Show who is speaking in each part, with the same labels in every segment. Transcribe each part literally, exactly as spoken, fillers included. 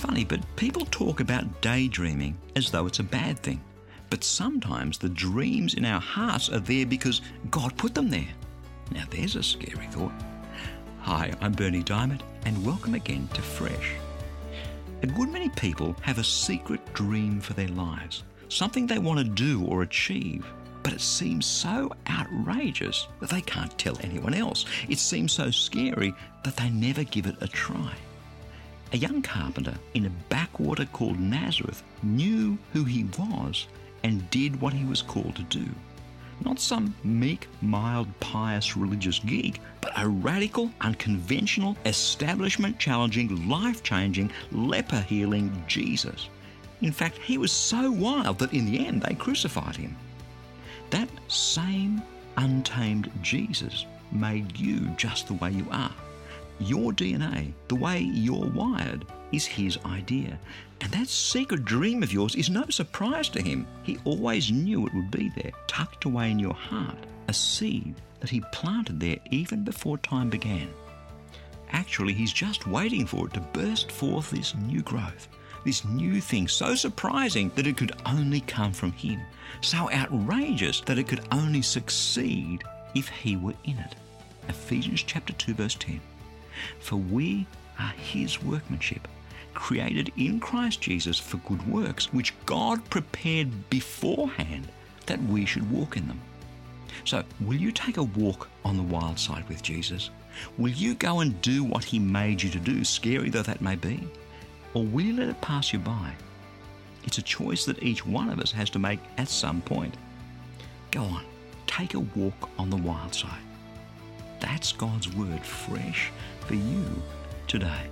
Speaker 1: funny, but people talk about daydreaming as though it's a bad thing. But sometimes the dreams in our hearts are there because God put them there. Now there's a scary thought. Hi, I'm Berni Dymet, and welcome again to Fresh. A good many people have a secret dream for their lives, something they want to do or achieve, but it seems so outrageous that they can't tell anyone else. It seems so scary that they never give it a try. A young carpenter in a backwater called Nazareth knew who he was and did what he was called to do. Not some meek, mild, pious religious geek, but a radical, unconventional, establishment-challenging, life-changing, leper-healing Jesus. In fact, he was so wild that in the end they crucified him. That same untamed Jesus made you just the way you are. Your D N A, the way you're wired, is his idea. And that secret dream of yours is no surprise to him. He always knew it would be there, tucked away in your heart, a seed that he planted there even before time began. Actually, he's just waiting for it to burst forth this new growth, this new thing so surprising that it could only come from him, so outrageous that it could only succeed if he were in it. Ephesians chapter two, verse ten. For we are his workmanship, created in Christ Jesus for good works, which God prepared beforehand that we should walk in them. So, will you take a walk on the wild side with Jesus? Will you go and do what he made you to do, scary though that may be? Or will you let it pass you by? It's a choice that each one of us has to make at some point. Go on, take a walk on the wild side. That's God's word fresh for you today.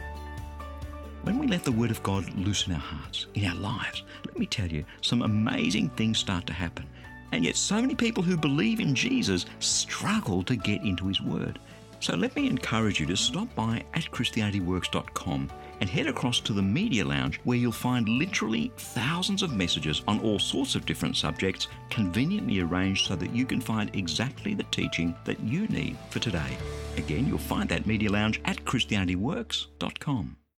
Speaker 1: When we let the word of God loose in our hearts, in our lives, let me tell you, some amazing things start to happen. And yet so many people who believe in Jesus struggle to get into his word. So let me encourage you to stop by at Christianity Works dot com and head across to the Media Lounge, where you'll find literally thousands of messages on all sorts of different subjects, conveniently arranged so that you can find exactly the teaching that you need for today. Again, you'll find that Media Lounge at Christianity Works dot com.